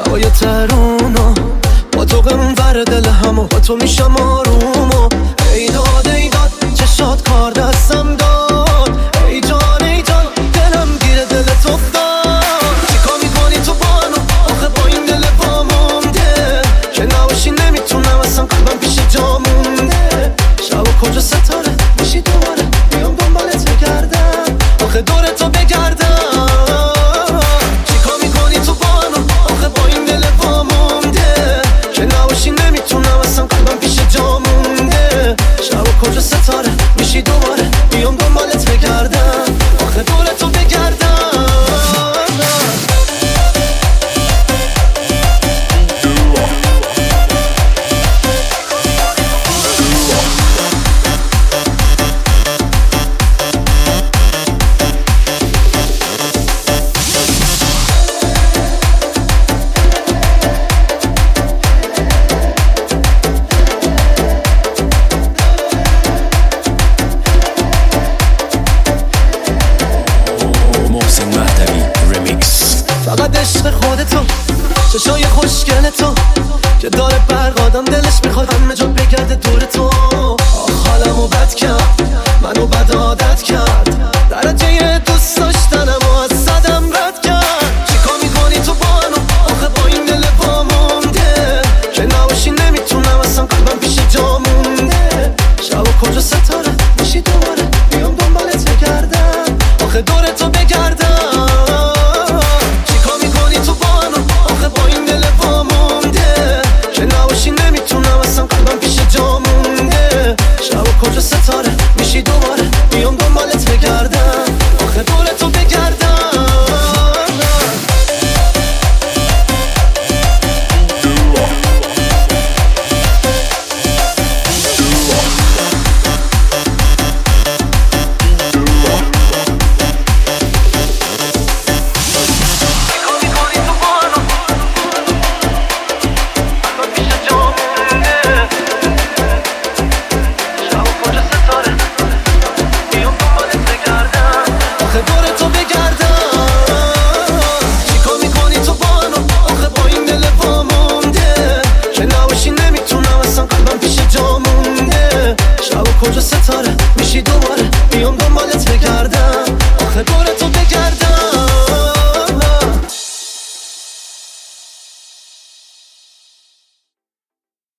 هوای ترونو با تو قمور دل همو با تو میشم آرومو ای داد چشات کار دستم داد ای جان دلم گیره دلت افتاد چیکار میکنی تو بانو آخه با این دل وامونده که نباشی نمیتونم اصلا قلبم پیش جا مونده شب و کجا ستاره میشی دوباره بیام دنبالت بگردم آخه دور تو بگردم چیکار میکنی تو بانو آخه با این دل وامونده که نباشی نمیتونم اصلا قلبم پیش جا مونده شب و کجا ستاره میشی دوباره بیام دنبالت بگردم آخه دور تو بگردم فقط عشق خودتو چشای خوشگل تو که داره برق آدم دلش میخواد همه جا بگرده دور تو حالمو بد کرد منو بد عادت کرد